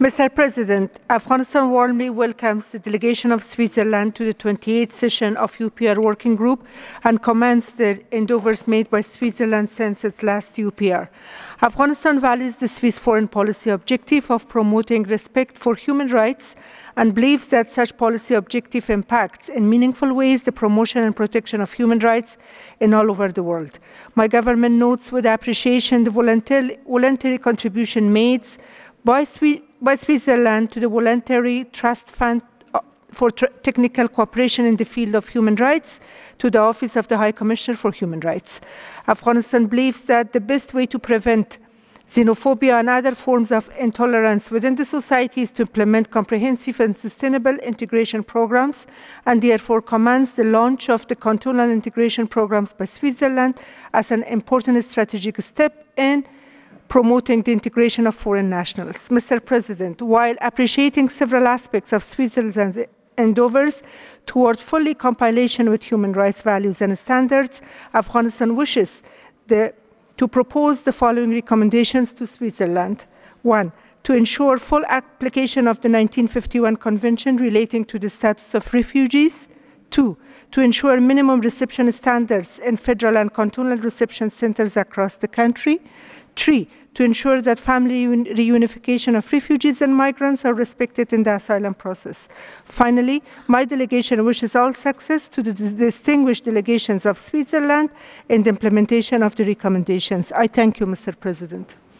Mr. President, Afghanistan warmly welcomes the delegation of Switzerland to the 28th session of UPR Working Group and commends the endeavors made by Switzerland since its last UPR. Afghanistan values the Swiss foreign policy objective of promoting respect for human rights and believes that such policy objective impacts in meaningful ways the promotion and protection of human rights in all over the world. My government notes with appreciation the voluntary contribution made by Switzerland to the Voluntary Trust Fund for Technical Cooperation in the field of human rights to the Office of the High Commissioner for Human Rights. Afghanistan believes that the best way to prevent xenophobia and other forms of intolerance within the society is to implement comprehensive and sustainable integration programs, and therefore commends the launch of the cantonal integration programs by Switzerland as an important strategic step in promoting the integration of foreign nationals. Mr. President, while appreciating several aspects of Switzerland's endeavors toward fully compilation with human rights values and standards, Afghanistan wishes to propose the following recommendations to Switzerland. 1. To ensure full application of the 1951 Convention relating to the status of refugees. 2. To ensure minimum reception standards in federal and cantonal reception centers across the country. 3. To ensure that family reunification of refugees and migrants are respected in the asylum process. Finally, my delegation wishes all success to the distinguished delegations of Switzerland in the implementation of the recommendations. I thank you, Mr. President.